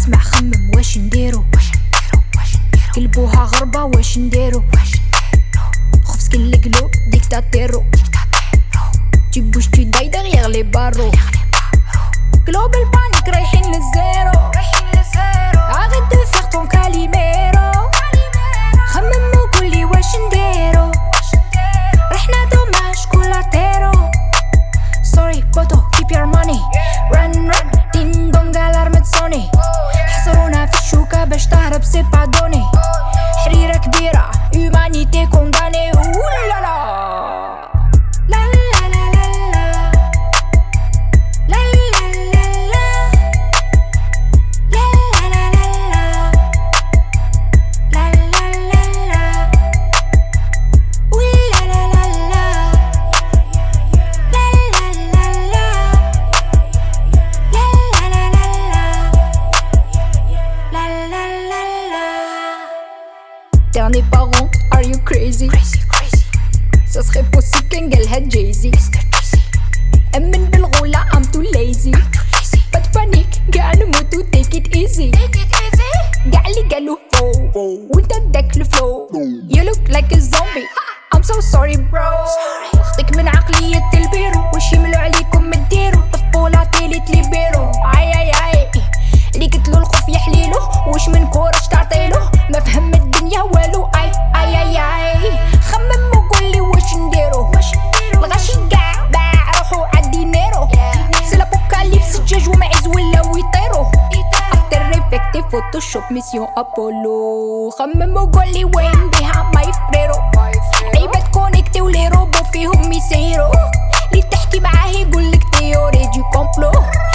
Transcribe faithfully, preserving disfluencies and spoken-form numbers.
اسمع خمم واش نديرو، قلبوها غربة واش نديرو، خفز كل قلوب ديكتاتيرو، tu bouges tu dailles derrière les barreaux. Global panic رايحين للزيرو، arrête de faire ton calimero. خمم وقولي واش نديرو، رحنا دوماج كولاتيرو. Sorry بوتو keep your money run run دين دونغ الارم تصوني، حصرونا في الشوكة باش تهرب سي بادوني، حريرة كبيرة humanité condamnée. اولالا Dernier parent, are you crazy? Crazy, crazy. Ça serait possible qu'un gal had Jay-Z. أمن بالغولة I'm too lazy. I'm too lazy. Pas de panique, قاع نموتو take it easy. Take it easy. قاع اللي قالو فو وانت داك الفلو. You look like a zombie. I'm so sorry bro. واخدك من عقلية البيرو، واش يملو عليكم مديرو، طفوا لا تيلي تليبيرو. عاي عاي عاي اللي قتلو الخوف يحليلو، واش من كورش تعطيلو، ما فهم الدنيا والو. اي اي اي اي خمم وقولي واش نديرو، الغاشي قاع باع روحو عالدينيرو، سي لابوكاليبس الدجاج ومعز ولاو يطيرو، افتر افكتي فوتوشوب ميسيون ابولو. خمم وقولي وين بيها ماي فريرو، عيبات كونيكتي ولي روبو فيهم يسيرو، اللي تحكي معاه يقولك تيوري دي كومبلو.